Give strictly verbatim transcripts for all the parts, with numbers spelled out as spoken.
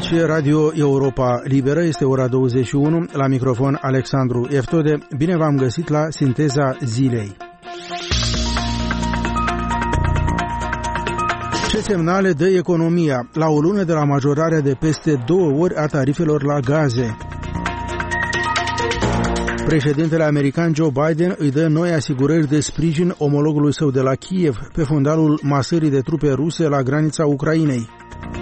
Aici Radio Europa Liberă, este ora douăzeci și unu, la microfon Alexandru Eftode. Bine v-am găsit la Sinteza Zilei. Ce semnale dă economia la o lună de la majorarea de peste două ori a tarifelor la gaze? Președintele american Joe Biden îi dă noi asigurări de sprijin omologului său de la Kiev pe fundalul masării de trupe ruse la granița Ucrainei.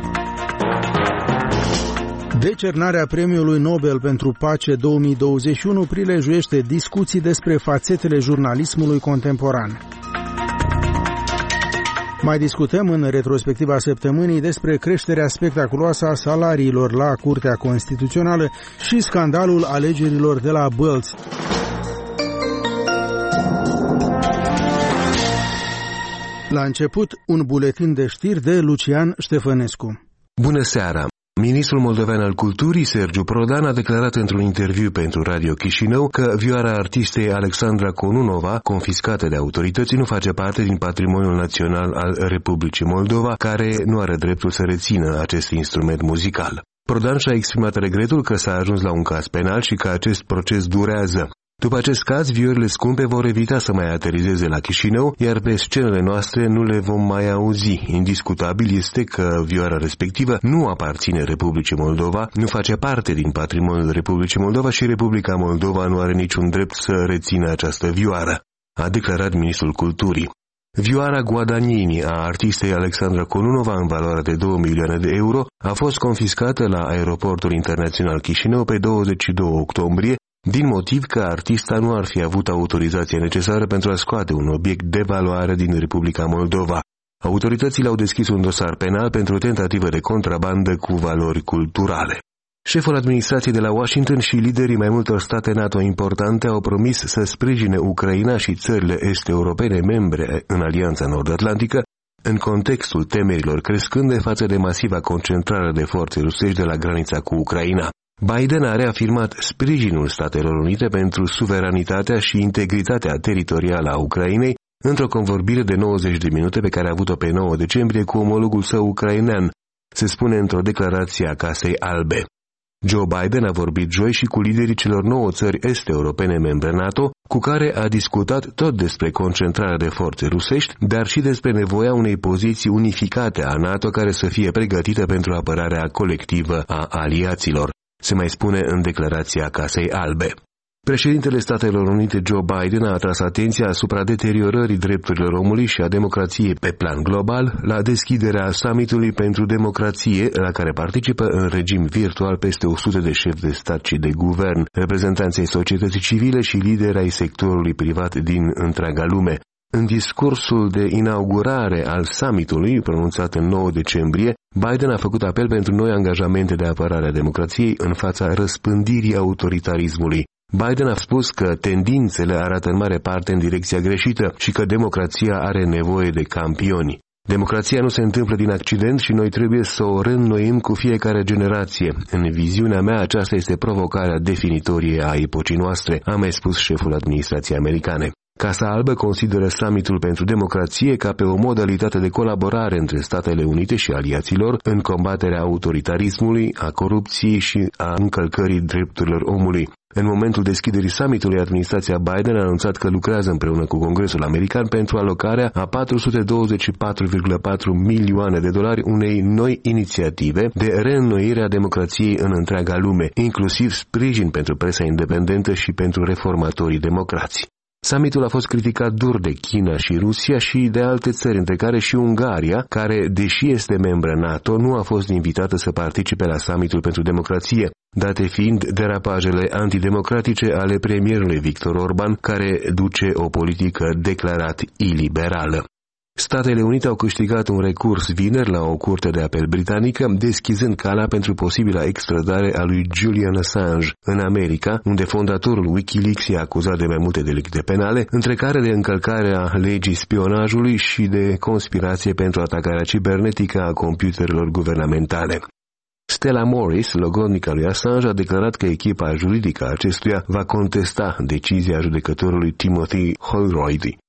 Decernarea Premiului Nobel pentru Pace două mii douăzeci și unu prilejuiește discuții despre fațetele jurnalismului contemporan. Mai discutăm în retrospectiva săptămânii despre creșterea spectaculoasă a salariilor la Curtea Constituțională și scandalul alegerilor de la Bălți. La început, un buletin de știri de Lucian Ștefănescu. Bună seara! Ministrul moldovean al culturii, Sergiu Prodan, a declarat într-un interviu pentru Radio Chișinău că vioara artistei Alexandra Conunova, confiscată de autorități, nu face parte din patrimoniul național al Republicii Moldova, care nu are dreptul să rețină acest instrument muzical. Prodan și-a exprimat regretul că s-a ajuns la un caz penal și că acest proces durează. După acest caz, viorile scumpe vor evita să mai aterizeze la Chișinău, iar pe scenele noastre nu le vom mai auzi. Indiscutabil este că vioara respectivă nu aparține Republicii Moldova, nu face parte din patrimoniul Republicii Moldova și Republica Moldova nu are niciun drept să rețină această vioară, a declarat ministrul culturii. Vioara Guadagnini a artistei Alexandra Conunova, în valoare de două milioane de euro, a fost confiscată la aeroportul internațional Chișinău pe douăzeci și doi octombrie, din motiv că artista nu ar fi avut autorizația necesară pentru a scoate un obiect de valoare din Republica Moldova. Autoritățile au deschis un dosar penal pentru o tentativă de contrabandă cu valori culturale. Șeful administrației de la Washington și liderii mai multor state NATO importante au promis să sprijine Ucraina și țările est-europene membre în Alianța Nord-Atlantică în contextul temerilor crescânde față de masiva concentrare de forțe rusești de la granița cu Ucraina. Biden a reafirmat sprijinul Statelor Unite pentru suveranitatea și integritatea teritorială a Ucrainei într-o convorbire de nouăzeci de minute pe care a avut-o pe nouă decembrie cu omologul său ucrainean, se spune într-o declarație a Casei Albe. Joe Biden a vorbit joi și cu liderii celor nouă țări est-europene membre NATO, cu care a discutat tot despre concentrarea de forțe rusești, dar și despre nevoia unei poziții unificate a NATO care să fie pregătită pentru apărarea colectivă a aliaților, se mai spune în declarația Casei Albe. Președintele Statelor Unite Joe Biden a atras atenția asupra deteriorării drepturilor omului și a democrației pe plan global la deschiderea summitului pentru democrație, la care participă în regim virtual peste o sută de șefi de stat și de guvern, reprezentanții societății civile și lideri ai sectorului privat din întreaga lume. În discursul de inaugurare al summitului, pronunțat în nouă decembrie, Biden a făcut apel pentru noi angajamente de apărare a democrației în fața răspândirii autoritarismului. Biden a spus că tendințele arată în mare parte în direcția greșită și că democrația are nevoie de campioni. Democrația nu se întâmplă din accident și noi trebuie să o reînnoim cu fiecare generație. În viziunea mea, aceasta este provocarea definitorie a epocii noastre, a mai spus șeful administrației americane. Casa Albă consideră summitul pentru democrație ca pe o modalitate de colaborare între Statele Unite și aliaților în combaterea autoritarismului, a corupției și a încălcării drepturilor omului. În momentul deschiderii summitului, administrația Biden a anunțat că lucrează împreună cu Congresul American pentru alocarea a patru sute douăzeci și patru virgulă patru milioane de dolari unei noi inițiative de reînnoire a democrației în întreaga lume, inclusiv sprijin pentru presa independentă și pentru reformatorii democrați. Summitul a fost criticat dur de China și Rusia și de alte țări, între care și Ungaria, care, deși este membră NATO, nu a fost invitată să participe la summitul pentru democrație, date fiind derapajele antidemocratice ale premierului Viktor Orban, care duce o politică declarat iliberală. Statele Unite au câștigat un recurs vineri la o curte de apel britanică, deschizând calea pentru posibila extradare a lui Julian Assange în America, unde fondatorul Wikileaks e acuzat de mai multe delicte penale, între care de încălcarea legii spionajului și de conspirație pentru atacarea cibernetică a computerelor guvernamentale. Stella Morris, logodnica lui Assange, a declarat că echipa juridică a acestuia va contesta decizia judecătorului Timothy Holroyd.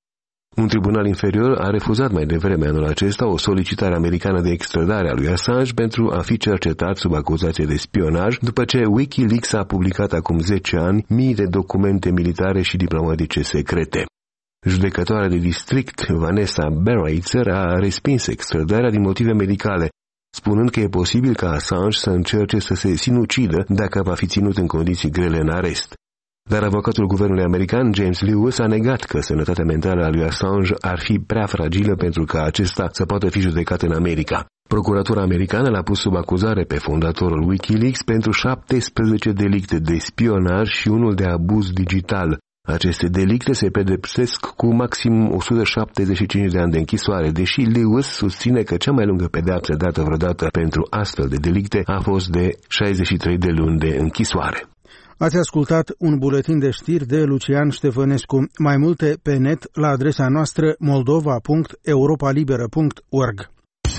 Un tribunal inferior a refuzat mai devreme anul acesta o solicitare americană de extradare a lui Assange pentru a fi cercetat sub acuzație de spionaj, după ce Wikileaks a publicat acum zece ani mii de documente militare și diplomatice secrete. Judecătoarea de district, Vanessa Bereitzer, a respins extradarea din motive medicale, spunând că e posibil ca Assange să încerce să se sinucidă dacă va fi ținut în condiții grele în arest. Dar avocatul guvernului american, James Lewis, a negat că sănătatea mentală a lui Assange ar fi prea fragilă pentru ca acesta să poată fi judecat în America. Procuratura americană l-a pus sub acuzare pe fondatorul Wikileaks pentru șaptesprezece delicte de spionaj și unul de abuz digital. Aceste delicte se pedepsesc cu maxim o sută șaptezeci și cinci de ani de închisoare, deși Lewis susține că cea mai lungă pedeapsă dată vreodată pentru astfel de delicte a fost de șaizeci și trei de luni de închisoare. Ați ascultat un buletin de știri de Lucian Ștefănescu. Mai multe pe net la adresa noastră moldova punct europa liberă punct org.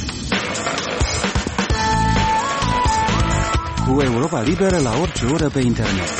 Cu Europa Liberă la orice oră pe internet.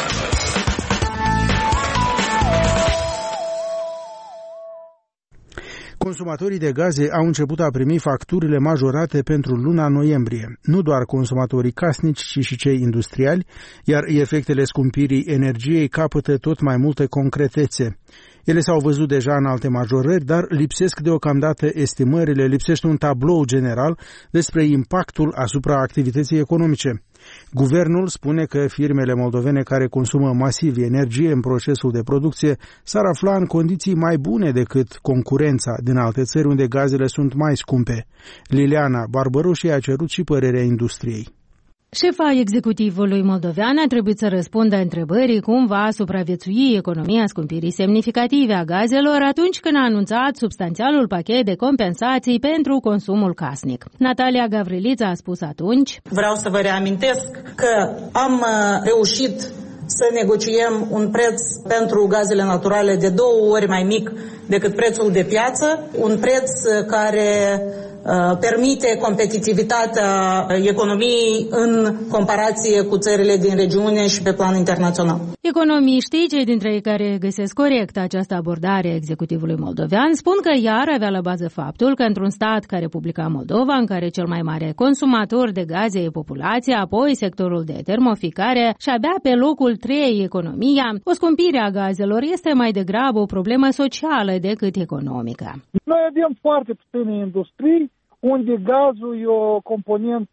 Consumatorii de gaze au început a primi facturile majorate pentru luna noiembrie. Nu doar consumatorii casnici, ci și cei industriali, iar efectele scumpirii energiei capătă tot mai multe concretețe. Ele s-au văzut deja în alte majorări, dar lipsesc deocamdată estimările, lipsește un tablou general despre impactul asupra activității economice. Guvernul spune că firmele moldovene care consumă masiv energie în procesul de producție s-ar afla în condiții mai bune decât concurența din alte țări unde gazele sunt mai scumpe. Liliana Barbaroșii a cerut și părerea industriei. Șefa executivului moldovean a trebuit să răspundă întrebării cum va supraviețui economia scumpirii semnificative a gazelor atunci când a anunțat substanțialul pachet de compensații pentru consumul casnic. Natalia Gavrilița a spus atunci: Vreau să vă reamintesc că am reușit să negociem un preț pentru gazele naturale de două ori mai mic decât prețul de piață, un preț care permite competitivitatea economiei în comparație cu țările din regiune și pe plan internațional. Economiștii, cei dintre ei care găsesc corect această abordare a executivului moldovean, spun că ea avea la bază faptul că într-un stat ca Republica Moldova, în care cel mai mare consumator de gaze e populația, apoi sectorul de termoficare și abia pe locul trei economia, o scumpire a gazelor este mai degrabă o problemă socială decât economică. Noi avem foarte puține industrii unde gazul e o componentă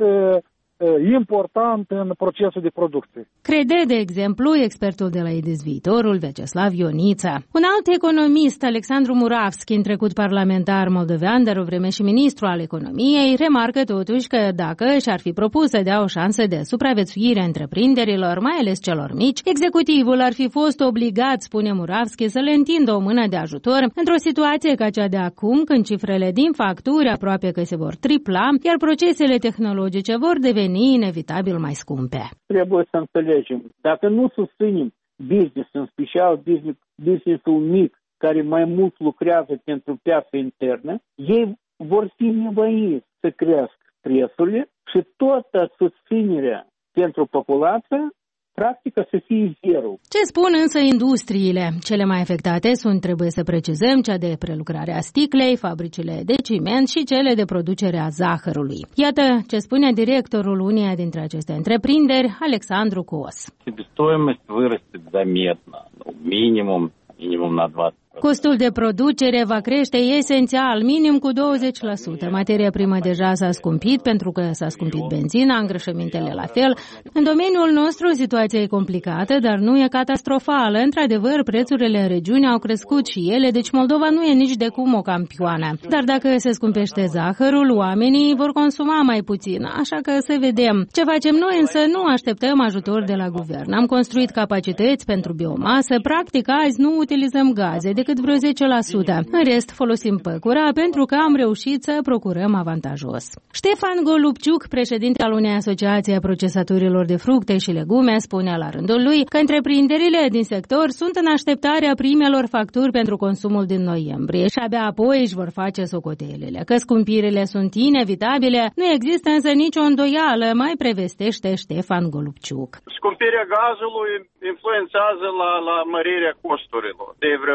important în procesul de producție. Crede, de exemplu, expertul de la I D S Viitorul, Vyacheslav Ionița. Un alt economist, Alexandru Muravski, în trecut parlamentar moldovean, dar o vreme și ministru al economiei, remarcă totuși că dacă și-ar fi propus să dea o șansă de supraviețuire întreprinderilor, mai ales celor mici, executivul ar fi fost obligat, spune Muravski, să le întindă o mână de ajutor într-o situație ca cea de acum, când cifrele din facturi aproape că se vor tripla, iar procesele tehnologice vor deveni inevitabil mai scumpe. Trebuie să înțelegem, dacă nu susținem business, în special business, business-ul mic, care mai mult lucrează pentru piața internă, ei vor fi nevoiți să crească prețurile și toată susținerea pentru populație practică să fie zero. Ce spun însă industriile? Cele mai afectate sunt, trebuie să precizăm, cea de prelucrare a sticlei, fabricile de ciment și cele de producere a zahărului. Iată ce spune directorul uneia dintre aceste întreprinderi, Alexandru Cos. Себестоимость вырастет заметно, minimum, minimum на двадцать. Costul de producere va crește esențial, minim cu douăzeci la sută. Materia primă deja s-a scumpit pentru că s-a scumpit benzina, îngrășămintele la fel. În domeniul nostru situația e complicată, dar nu e catastrofală. Într-adevăr, prețurile în regiune au crescut și ele, deci Moldova nu e nici de cum o campioană. Dar dacă se scumpește zahărul, oamenii vor consuma mai puțin, așa că să vedem. Ce facem noi însă? Nu așteptăm ajutor de la guvern. Am construit capacități pentru biomasă, practic azi nu utilizăm gaze, de cât vreo zece la sută. În rest, folosim păcura pentru că am reușit să procurăm avantajos. Ștefan Golubciuc, președinte al unei asociații a procesatorilor de fructe și legume, spune la rândul lui că întreprinderile din sector sunt în așteptarea primelor facturi pentru consumul din noiembrie și abia apoi își vor face socotelele. Că scumpirile sunt inevitabile, nu există însă nicio îndoială, mai prevestește Ștefan Golubciuc. Scumpirea gazului influențează la, la mărirea costurilor de vreo cinci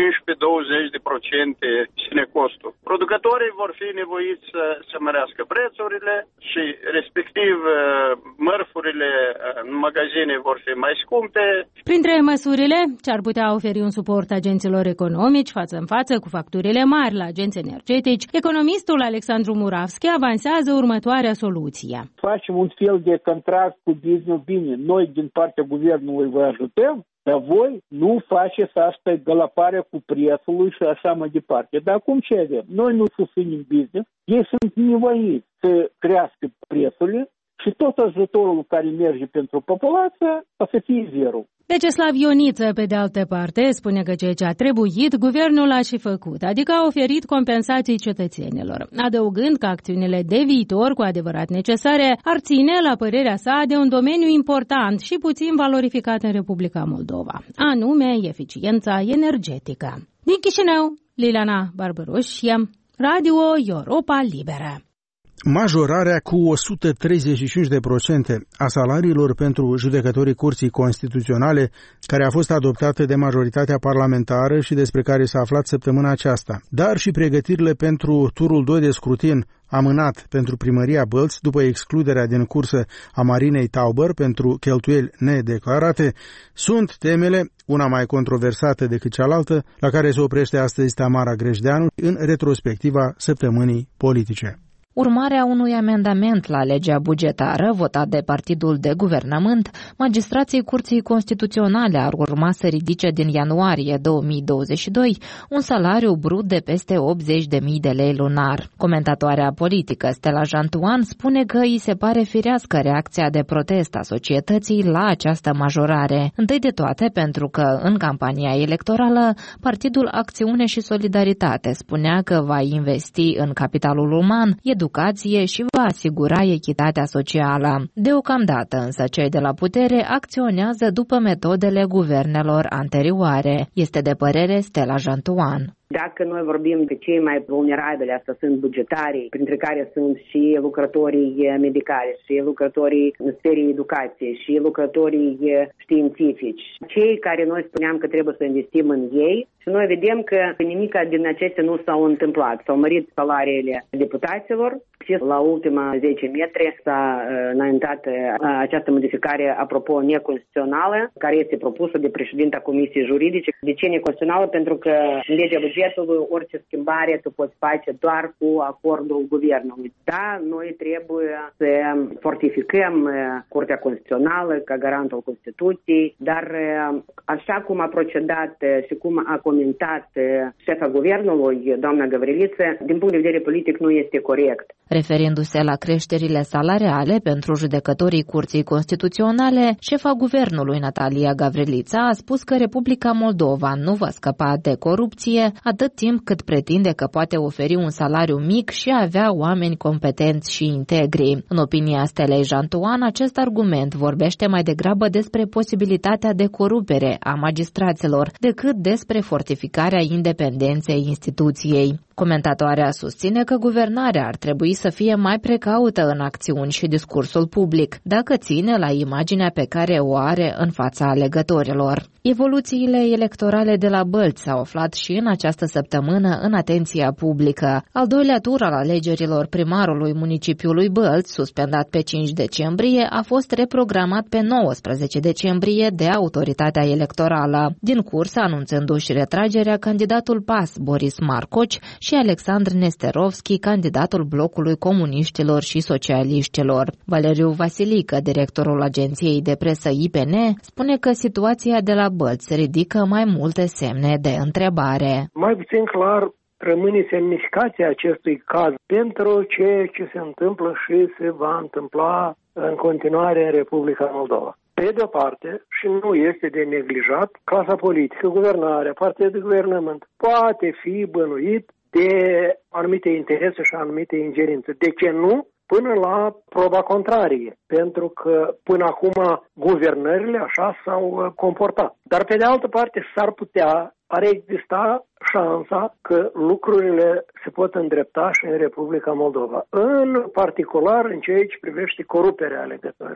cincisprezece douăzeci de procente sine costul. Producătorii vor fi nevoiți să, să mărească prețurile și respectiv mărfurile în magazine vor fi mai scumpe. Printre măsurile ce ar putea oferi un suport agenților economici față în față cu facturile mari la agenți energetici, economistul Alexandru Muravski avansează următoarea soluție. Facem un fel de contract cu business bine. Noi din partea guvernului vă ajutăm, dar voi nu faceți asta gălăparea cu prețul și așa mai departe. Dar acum ce avem? Noi nu susținem business, ei sunt nevoiți să crească prețurile și tot ajutorul care merge pentru populație o să fie zero. Veceslav Ioniță, pe de altă parte, spune că ceea ce a trebuit, guvernul a și făcut, adică a oferit compensații cetățenilor, adăugând că acțiunile de viitor, cu adevărat necesare, ar ține, la părerea sa, de un domeniu important și puțin valorificat în Republica Moldova, anume eficiența energetică. Din Chișinău, Liliana Barbărușie, Radio Europa Liberă. Majorarea cu o sută treizeci și cinci de procente a salariilor pentru judecătorii Curții Constituționale, care a fost adoptată de majoritatea parlamentară și despre care s-a aflat săptămâna aceasta, dar și pregătirile pentru turul doi de scrutin amânat pentru primăria Bălți după excluderea din cursă a Marinei Tauber pentru cheltuieli nedeclarate, sunt temele, una mai controversată decât cealaltă, la care se oprește astăzi Tamara Grejdeanu în retrospectiva săptămânii politice. Urmarea unui amendament la legea bugetară votat de partidul de guvernământ, magistrații Curții Constituționale ar urma să ridice din ianuarie două mii douăzeci și doi un salariu brut de peste optzeci de mii de lei lunar. Comentatoarea politică Stella Jantuan spune că îi se pare firească reacția de protest a societății la această majorare. Întâi de toate pentru că în campania electorală Partidul Acțiune și Solidaritate spunea că va investi în capitalul uman, educație și va asigura echitatea socială. Deocamdată însă cei de la putere acționează după metodele guvernelor anterioare, este de părere Stella Jantuan. Dacă noi vorbim de cei mai vulnerabili, asta sunt bugetarii, printre care sunt și lucrătorii medicali, și lucrătorii în sferei educației, și lucrătorii științifici, cei care noi spuneam că trebuie să investim în ei, și noi vedem că nimic din acestea nu s-au întâmplat. S-au mărit salariile deputaților și la ultima zece metri s-a înaintat această modificare, apropo, neconstituțională, care este propusă de președinta Comisiei Juridice. De ce neconstituțională? Pentru că în legea bugetului orice schimbare tu poți face doar cu acordul guvernului. Da, noi trebuie să fortificăm Curtea Constituțională ca garant al Constituției, dar așa cum a procedat și cum a comentat șefa guvernului, doamna Gavriliță, din punct de vedere politic nu este corect. Referindu-se la creșterile salariale pentru judecătorii Curții Constituționale, șefa guvernului Natalia Gavrilița a spus că Republica Moldova nu va scăpa de corupție atât timp cât pretinde că poate oferi un salariu mic și avea oameni competenți și integri. În opinia Stelei Jantuan, acest argument vorbește mai degrabă despre posibilitatea de corupere a magistraților decât despre fortificarea independenței instituției. Comentatoarea susține că guvernarea ar trebui să fie mai precaută în acțiuni și discursul public, dacă ține la imaginea pe care o are în fața alegătorilor. Evoluțiile electorale de la Bălți s-au aflat și în această săptămână în atenția publică. Al doilea tur al alegerilor primarului municipiului Bălți, suspendat pe cinci decembrie, a fost reprogramat pe nouăsprezece decembrie de autoritatea electorală, din curs anunțându-și retragerea candidatul P A S Boris Marcoci și Alexandru Nesterovski, candidatul blocului comuniștilor și socialiștilor. Valeriu Vasilică, directorul agenției de presă I P N, spune că situația de la Bălți ridică mai multe semne de întrebare. Mai puțin clar rămâne semnificația acestui caz pentru ceea ce se întâmplă și se va întâmpla în continuare în Republica Moldova. Pe de-o parte, și nu este de neglijat, clasa politică, guvernarea, partea de guvernământ poate fi bănuit de anumite interese și anumite ingerințe. De ce nu? Până la proba contrarie, pentru că până acum guvernările așa s-au comportat. Dar pe de altă parte s-ar putea, ar exista șansa că lucrurile se pot îndrepta și în Republica Moldova, în particular în ceea ce privește coruperea alegătorilor.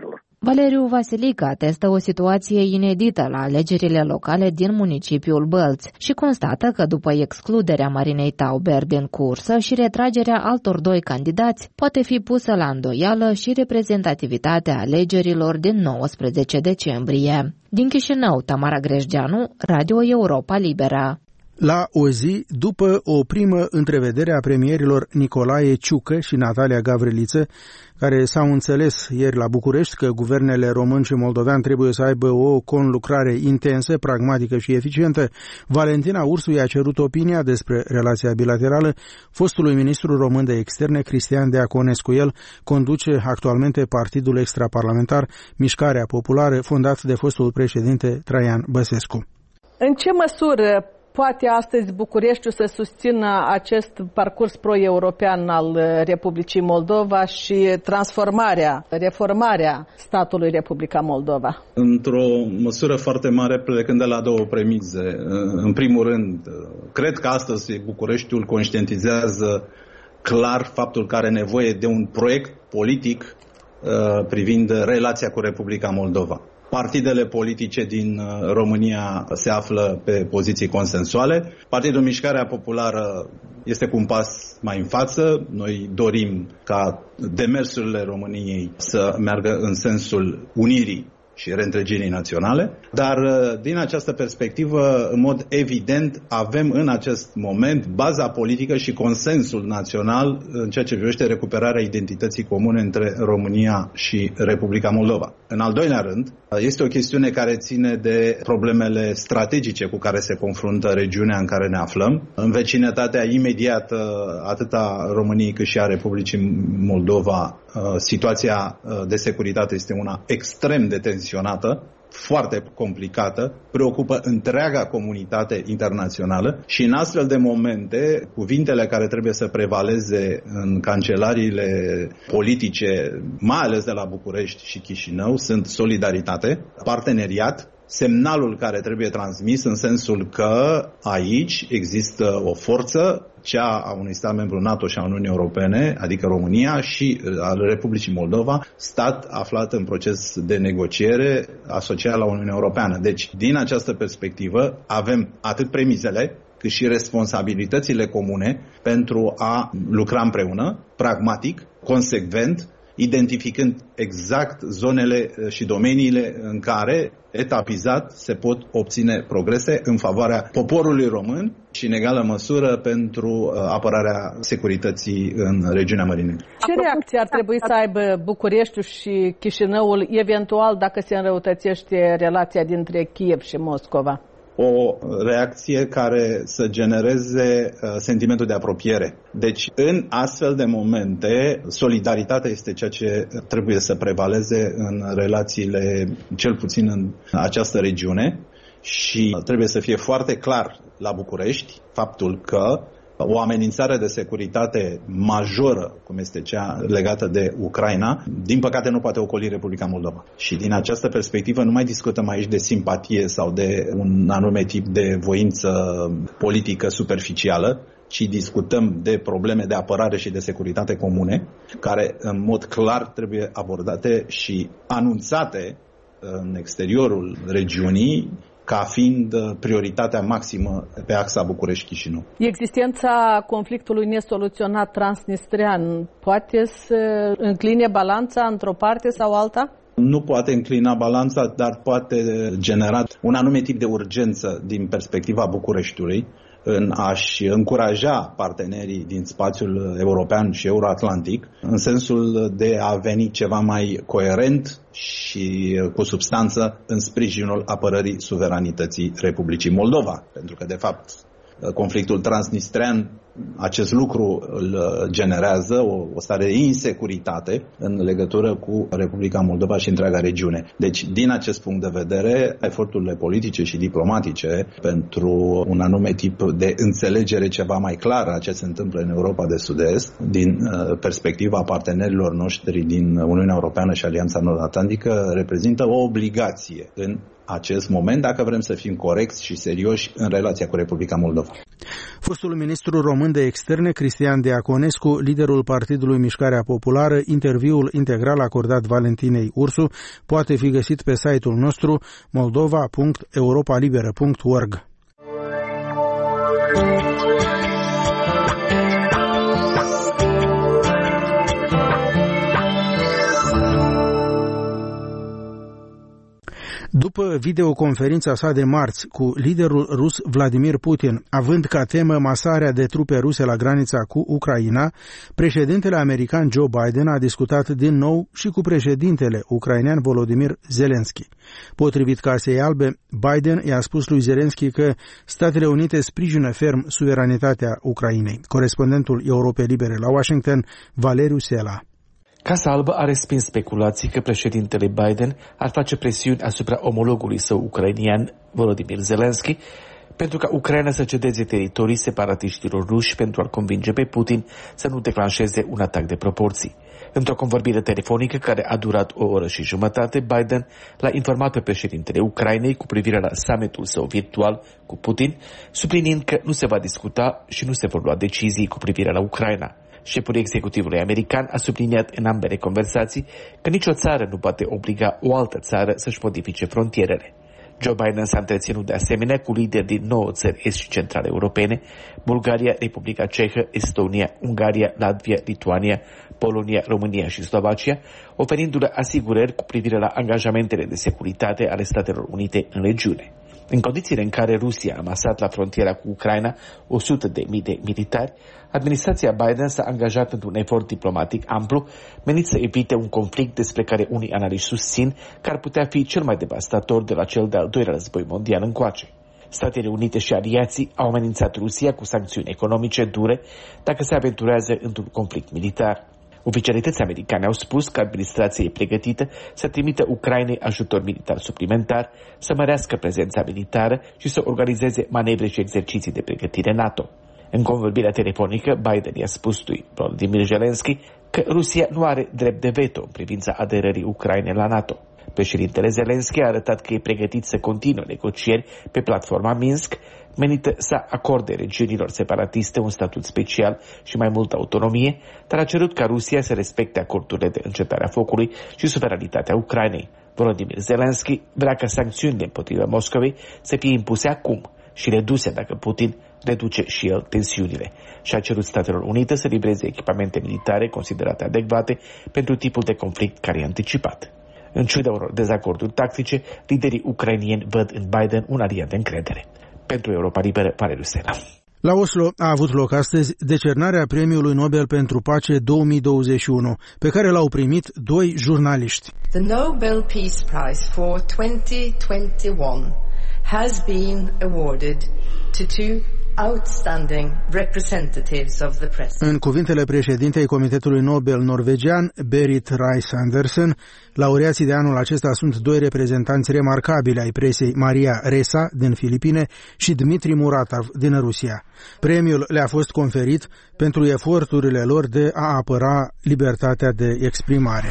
Valeriu Vasilică atestă o situație inedită la alegerile locale din municipiul Bălți și constată că după excluderea Marinei Tauber din cursă și retragerea altor doi candidați, poate fi pusă la îndoială și reprezentativitatea alegerilor din nouăsprezece decembrie. Din Chișinău, Tamara Greșgeanu, Radio Europa Liberă. La o zi după o primă întrevedere a premierilor Nicolae Ciucă și Natalia Gavriliță, care s-au înțeles ieri la București că guvernele român și moldovean trebuie să aibă o conlucrare intensă, pragmatică și eficientă, Valentina Ursu i-a cerut opinia despre relația bilaterală fostului ministru român de externe Cristian Deaconescu. El conduce actualmente partidul extraparlamentar Mișcarea Populară, fondat de fostul președinte Traian Băsescu. În ce măsură poate astăzi Bucureștiul să susțină acest parcurs pro-european al Republicii Moldova și transformarea, reformarea statului Republica Moldova? Într-o măsură foarte mare, plecând de la două premize. În primul rând, cred că astăzi Bucureștiul conștientizează clar faptul că are nevoie de un proiect politic privind relația cu Republica Moldova. Partidele politice din România se află pe poziții consensuale. Partidul Mișcarea Populară este cu un pas mai în față. Noi dorim ca demersurile României să meargă în sensul unirii și reîntregirii naționale, dar din această perspectivă, în mod evident, avem în acest moment baza politică și consensul național în ceea ce privește recuperarea identității comune între România și Republica Moldova. În al doilea rând, este o chestiune care ține de problemele strategice cu care se confruntă regiunea în care ne aflăm. În vecinătatea imediată atât a României cât și a Republicii Moldova, situația de securitate este una extrem de tensionată, foarte complicată, preocupă întreaga comunitate internațională și în astfel de momente, cuvintele care trebuie să prevaleze în cancelariile politice, mai ales de la București și Chișinău, sunt solidaritate, parteneriat, semnalul care trebuie transmis în sensul că aici există o forță, cea a unui stat membru NATO și a Uniunii Europene, adică România, și al Republicii Moldova, stat aflat în proces de negociere asociat la Uniunea Europeană. Deci, din această perspectivă, avem atât premizele, cât și responsabilitățile comune pentru a lucra împreună, pragmatic, consecvent, identificând exact zonele și domeniile în care, etapizat, se pot obține progrese în favoarea poporului român și, în egală măsură, pentru apărarea securității în regiunea Mării Negre. Ce reacție ar trebui să aibă Bucureștiul și Chișinăul, eventual, dacă se înrăutățește relația dintre Kiev și Moscova? O reacție care să genereze uh, sentimentul de apropiere. Deci, în astfel de momente, solidaritatea este ceea ce trebuie să prevaleze în relațiile, cel puțin în această regiune, și trebuie să fie foarte clar la București faptul că o amenințare de securitate majoră, cum este cea legată de Ucraina, din păcate nu poate ocoli Republica Moldova. Și din această perspectivă nu mai discutăm aici de simpatie sau de un anume tip de voință politică superficială, ci discutăm de probleme de apărare și de securitate comune, care în mod clar trebuie abordate și anunțate în exteriorul regiunii, ca fiind prioritatea maximă pe axa București-Chișinău. Existența conflictului nesoluționat transnistrean poate să încline balanța într-o parte sau alta? Nu poate înclina balanța, dar poate genera un anume tip de urgență din perspectiva Bucureștiului în a-și încuraja partenerii din spațiul european și euroatlantic în sensul de a veni ceva mai coerent și cu substanță în sprijinul apărării suveranității Republicii Moldova. Pentru că, de fapt, conflictul transnistrean, acest lucru îl generează o, o stare de insecuritate în legătură cu Republica Moldova și întreaga regiune. Deci, din acest punct de vedere, eforturile politice și diplomatice pentru un anume tip de înțelegere ceva mai clară a ce se întâmplă în Europa de Sud-Est, din uh, perspectiva partenerilor noștri din Uniunea Europeană și Alianța Nord-Atlantică, reprezintă o obligație în acest moment, dacă vrem să fim corecți și serioși în relația cu Republica Moldova. Fostul ministru român de externe, Cristian Diaconescu, liderul Partidului Mișcarea Populară, interviul integral acordat Valentinei Ursu, poate fi găsit pe site-ul nostru moldova punct europalibera punct org. După videoconferința sa de marți cu liderul rus Vladimir Putin, având ca temă masarea de trupe ruse la granița cu Ucraina, președintele american Joe Biden a discutat din nou și cu președintele ucrainean Volodymyr Zelensky. Potrivit Casei Albe, Biden i-a spus lui Zelensky că Statele Unite sprijină ferm suveranitatea Ucrainei. Corespondentul Europei Libere la Washington, Valeriu Sela. Casa Albă a respins speculații că președintele Biden ar face presiuni asupra omologului său ucrainian, Volodymyr Zelensky, pentru ca Ucraina să cedeze teritorii separatiștilor ruși pentru a-l convinge pe Putin să nu declanșeze un atac de proporții. Într-o convorbire telefonică care a durat o oră și jumătate, Biden l-a informat pe președintele Ucrainei cu privire la summitul său virtual cu Putin, subliniind că nu se va discuta și nu se vor lua decizii cu privire la Ucraina. Șeful executivului american a subliniat în ambele conversații că nicio țară nu poate obliga o altă țară să-și modifice frontierele. Joe Biden s-a întreținut de asemenea cu lideri din nouă țări est și centrale europene, Bulgaria, Republica Cehă, Estonia, Ungaria, Latvia, Lituania, Polonia, România și Slovacia, oferindu-le asigurări cu privire la angajamentele de securitate ale Statelor Unite în regiune. În condițiile în care Rusia a amasat la frontiera cu Ucraina o sută de mii de militari, administrația Biden s-a angajat într-un efort diplomatic amplu menit să evite un conflict despre care unii analiști susțin că ar putea fi cel mai devastator de la cel de-al doilea război mondial încoace. Statele Unite și aliații au amenințat Rusia cu sancțiuni economice dure dacă se aventurează într-un conflict militar. Oficialități americane au spus că administrația e pregătită să trimită Ucrainei ajutor militar suplimentar, să mărească prezența militară și să organizeze manevre și exerciții de pregătire NATO. În convorbirea telefonică, Biden i-a spus lui Volodymyr Zelensky că Rusia nu are drept de veto în privința aderării Ucrainei la NATO. Președintele Zelensky a arătat că e pregătit să continue negocieri pe platforma Minsk, menită să acorde regiunilor separatiste un statut special și mai multă autonomie, dar a cerut ca Rusia să respecte acordurile de încetare a focului și suveranitatea Ucrainei. Volodymyr Zelensky vrea ca sancțiunile împotriva Moscovei să fie impuse acum și reduse dacă Putin reduce și el tensiunile și a cerut Statelor Unite să livreze echipamente militare considerate adecvate pentru tipul de conflict care e anticipat. În ciuda unor dezacorduri tactice, liderii ucrainieni văd în Biden un aliat de încredere. Pentru Europa Liberă, Valeriu Sela. La Oslo a avut loc astăzi decernarea Premiului Nobel pentru Pace două mii douăzeci și unu, pe care l-au primit doi jurnaliști. The Nobel Peace Prize for twenty twenty-one has been awarded to two outstanding representatives of the press. În cuvintele președintei Comitetului Nobel norvegian, Berit Reiss-Andersen, laureații de anul acesta sunt doi reprezentanți remarcabili ai presei, Maria Ressa din Filipine și Dmitri Muratov din Rusia. Premiul le-a fost conferit pentru eforturile lor de a apăra libertatea de exprimare.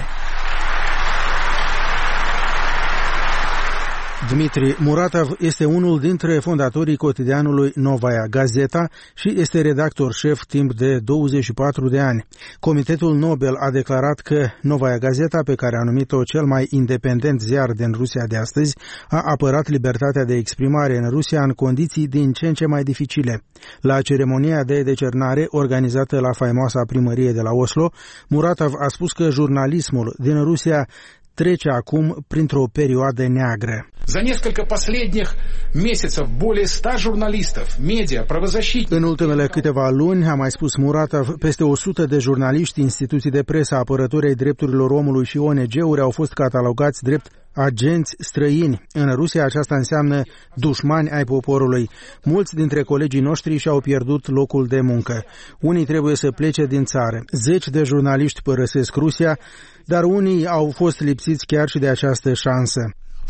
Dmitri Muratov este unul dintre fondatorii cotidianului Novaya Gazeta și este redactor șef timp de douăzeci și patru de ani. Comitetul Nobel a declarat că Novaya Gazeta, pe care a numit-o cel mai independent ziar din Rusia de astăzi, a apărat libertatea de exprimare în Rusia în condiții din ce în ce mai dificile. La ceremonia de decernare organizată la faimoasa primărie de la Oslo, Muratov a spus că jurnalismul din Rusia trece acum printr-o perioadă neagră. За несколько последних месяцев более ста журналистов, медиа, правозащитников. În ultimele câteva luni, a mai spus Muratov, peste o sută de jurnaliști, instituții de presă, apărători ai drepturilor omului și O N G-uri au fost catalogați drept agenți străini. În Rusia aceasta înseamnă dușmani ai poporului. Mulți dintre colegii noștri și-au pierdut locul de muncă. Unii trebuie să plece din țară. Zeci de jurnaliști părăsesc Rusia, dar unii au fost lipsiți chiar și de această șansă.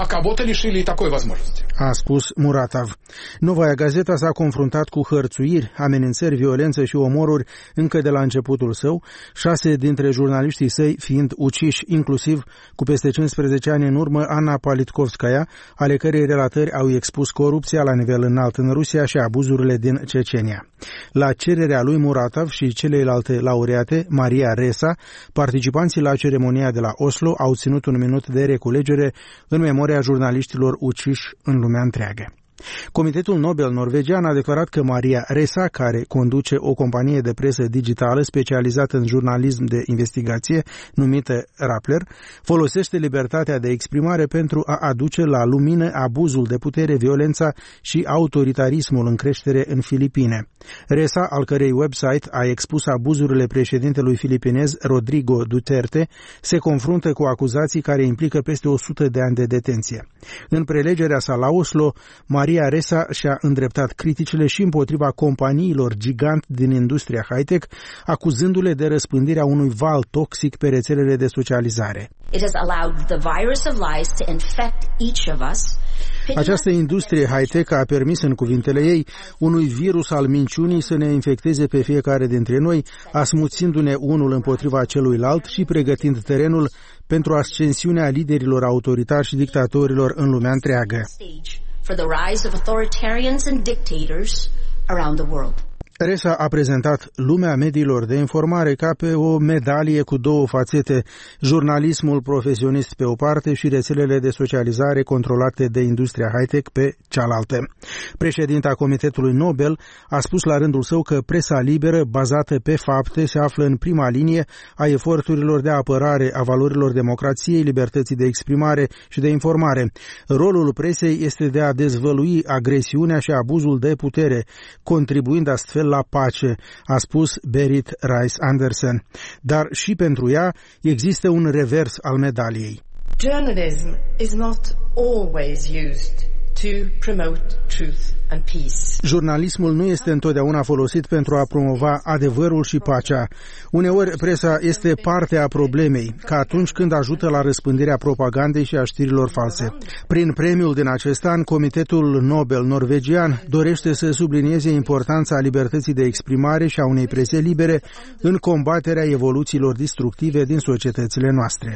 а кого-то лишили и такой возможности. A spus Muratov. Novaia Gazeta s-a confruntat cu hărțuiri, amenințări, violență și omoruri încă de la începutul său, șase dintre jurnaliștii săi fiind uciși, inclusiv cu peste cincisprezece ani în urmă Anna Politkovskaya, ale cărei relatări au expus corupția la nivel înalt în Rusia și abuzurile din Cecenia. La cererea lui Muratov și celelalte laureate, Maria Ressa, participanții la ceremonia de la Oslo au ținut un minut de reculegere în memoria jurnaliștilor uciși în lumea întreagă. Comitetul Nobel norvegian a declarat că Maria Ressa, care conduce o companie de presă digitală specializată în jurnalism de investigație, numită Rappler, folosește libertatea de exprimare pentru a aduce la lumină abuzul de putere, violența și autoritarismul în creștere în Filipine. Ressa, al cărei website a expus abuzurile președintelui filipinez Rodrigo Duterte, se confruntă cu acuzații care implică peste o sută de ani de detenție. În prelegerea sa la Oslo, Maria Ressa și-a îndreptat criticile și împotriva companiilor gigant din industria high-tech, acuzându-le de răspândirea unui val toxic pe rețelele de socializare. It has allowed the virus of lies to infect each of us. Această industrie high-tech a permis, în cuvintele ei, unui virus al minciunii să ne infecteze pe fiecare dintre noi, asmuțindu-ne unul împotriva celuilalt și pregătind terenul pentru ascensiunea liderilor autoritari și dictatorilor în lumea întreagă. For the rise of authoritarians and dictators around the world. Ressa a prezentat lumea mediilor de informare ca pe o medalie cu două fațete, jurnalismul profesionist pe o parte și rețelele de socializare controlate de industria high-tech pe cealaltă. Președinta Comitetului Nobel a spus la rândul său că presa liberă, bazată pe fapte, se află în prima linie a eforturilor de apărare a valorilor democrației, libertății de exprimare și de informare. Rolul presei este de a dezvălui agresiunea și abuzul de putere, contribuind astfel la pace, a spus Berit Reiss-Andersen. Dar și pentru ea există un revers al medaliei. Journalism is not always used to promote truth and peace. Jurnalismul nu este întotdeauna folosit pentru a promova adevărul și pacea. Uneori presa este parte a problemei, ca atunci când ajută la răspândirea propagandei și a știrilor false. Prin premiul din acest an, Comitetul Nobel norvegian dorește să sublinieze importanța libertății de exprimare și a unei prese libere în combaterea evoluțiilor destructive din societățile noastre.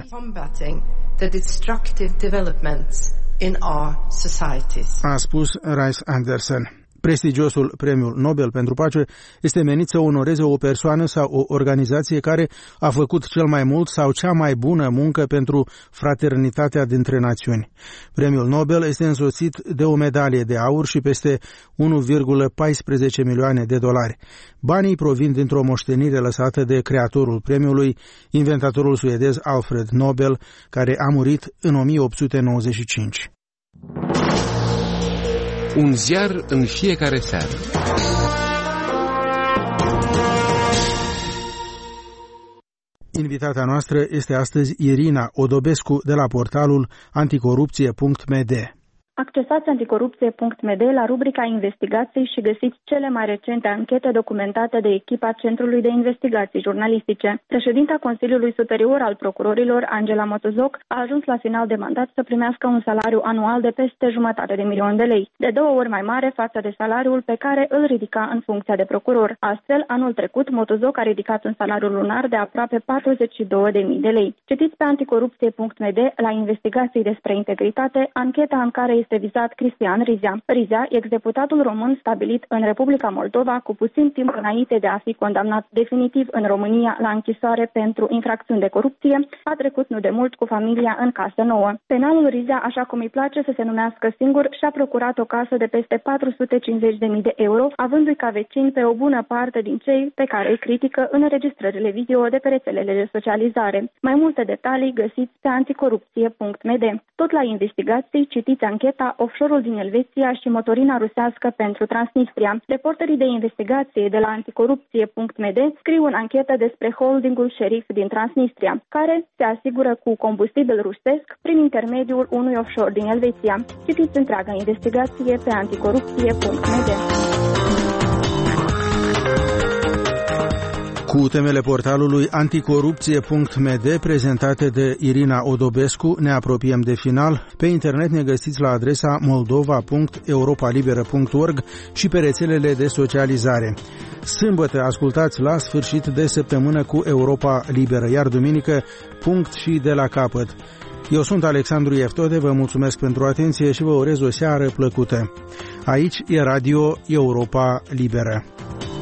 The destructive developments in our societies. A spus Reiss-Andersen. Prestigiosul Premiul Nobel pentru Pace este menit să onoreze o persoană sau o organizație care a făcut cel mai mult sau cea mai bună muncă pentru fraternitatea dintre națiuni. Premiul Nobel este însoțit de o medalie de aur și peste unu virgulă paisprezece milioane de dolari. Banii provin dintr-o moștenire lăsată de creatorul premiului, inventatorul suedez Alfred Nobel, care a murit în o mie opt sute nouăzeci și cinci. Un ziar în fiecare seară. Invitata noastră este astăzi Irina Odobescu de la portalul anticorupție punct m d. Accesați anticorupție punct m d la rubrica investigații și găsiți cele mai recente anchete documentate de echipa Centrului de Investigații Jurnalistice. Președinta Consiliului Superior al Procurorilor, Angela Motozoc, a ajuns la final de mandat să primească un salariu anual de peste jumătate de milion de lei, de două ori mai mare față de salariul pe care îl ridica în funcția de procuror. Astfel, anul trecut, Motozoc a ridicat un salariu lunar de aproape patruzeci și două de mii de lei. Citiți pe anticorupție punct m d la investigații despre integritate, ancheta în care este vizat Cristian Rizea. Rizea, ex-deputatul român stabilit în Republica Moldova cu puțin timp înainte de a fi condamnat definitiv în România la închisoare pentru infracțiuni de corupție, a trecut nu de mult cu familia în casă nouă. Penalul Rizea, așa cum îi place să se numească singur, și-a procurat o casă de peste patru sute cincizeci de mii de euro, avându-i ca vecini pe o bună parte din cei pe care îi critică în înregistrările video de pe rețelele de socializare. Mai multe detalii găsiți pe anticorupție punct m d. Tot la investigații citiți ancheta offshore-ul din Elveția și motorina rusească pentru Transnistria. Reporterii de investigație de la anticorupție punct m d scriu în anchetă despre holdingul Sheriff din Transnistria, care se asigură cu combustibil rusesc prin intermediul unui offshore din Elveția. Citiți întreaga investigație pe anticorupție punct m d. Cu temele portalului anticorupție punct m d prezentate de Irina Odobescu, ne apropiem de final. Pe internet ne găsiți la adresa moldova punct europa liberă punct org și pe rețelele de socializare. Sâmbătă ascultați La sfârșit de săptămână cu Europa Liberă, iar duminică punct și de la capăt. Eu sunt Alexandru Ieftode, vă mulțumesc pentru atenție și vă urez o seară plăcută. Aici e Radio Europa Liberă.